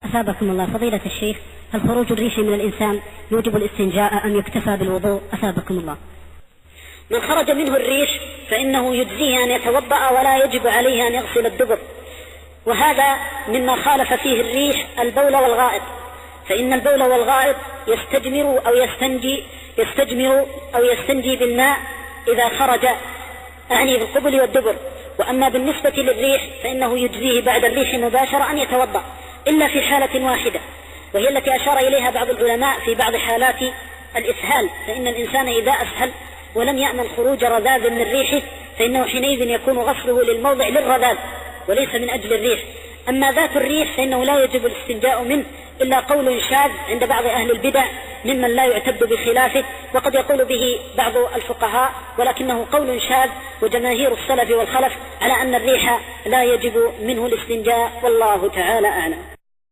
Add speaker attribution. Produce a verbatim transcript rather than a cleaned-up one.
Speaker 1: أثابكم الله فضيلة الشيخ، هل خروج الريش من الإنسان يوجب الاستنجاء أم يكتفى بالوضوء؟ أثابكم الله.
Speaker 2: من خرج منه الريش فإنه يجزيه أن يتوضأ ولا يجب عليه أن يغسل الدبر، وهذا مما خالف فيه الريح البول والغائط، فإن البول والغائط يستجمر أو يستنجي يستجمر أو يستنجي بالماء إذا خرج، أعني بالقبل والدبر. وأما بالنسبة للريح فإنه يجزيه بعد الريح مباشرة أن يتوضأ، إلا في حالة واحدة وهي التي أشار إليها بعض العلماء في بعض حالات الإسهال، فإن الإنسان إذا أسهل ولم يأمن خروج رذاذ من ريحه فإنه حينئذ يكون غسله للموضع للرذاذ وليس من أجل الريح. أما ذات الريح فإنه لا يجب الاستنجاء منه إلا قول شاذ عند بعض أهل البدع ممن لا يعتد بخلافه، وقد يقول به بعض الفقهاء، ولكنه قول شاذ، وجماهير السلف والخلف على أن الريح لا يجب منه الاستنجاء، والله تعالى أعلم.